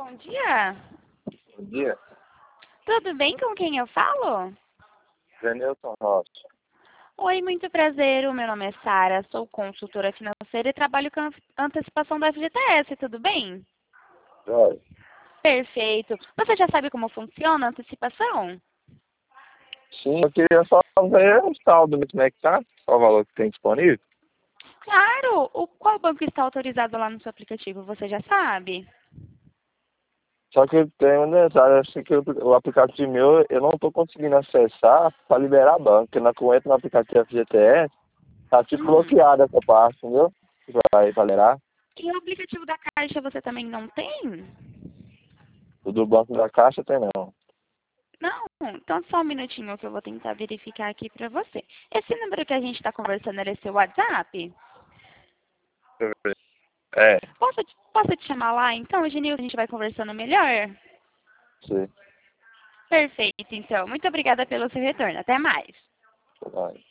Bom dia. Bom dia, Tudo bem com quem eu falo? Zenilton Rossi. Oi, muito prazer. O meu nome é Sara, sou consultora financeira e trabalho com antecipação da FGTS, tudo bem? Joia. Perfeito. Você já sabe como funciona a antecipação? Sim, eu queria só ver o saldo, como é que tá, qual o valor que tem disponível. Claro! Qual banco está autorizado lá no seu aplicativo, você já sabe? Só que tem um detalhe, acho que o aplicativo meu eu não estou conseguindo acessar para liberar banco, porque na conta no aplicativo FGTS tá tipo Hum. bloqueada essa parte, entendeu? Vai liberar. E o aplicativo da Caixa você também não tem? O do banco da Caixa tem não. Não? Então só um minutinho que eu vou tentar verificar aqui para você. Esse número que a gente está conversando era seu WhatsApp? Deixa eu ver. É, Posso te chamar lá então, Genilson? A gente vai conversando melhor? sim. Perfeito, então. Muito obrigada pelo seu retorno. Até mais. Vai.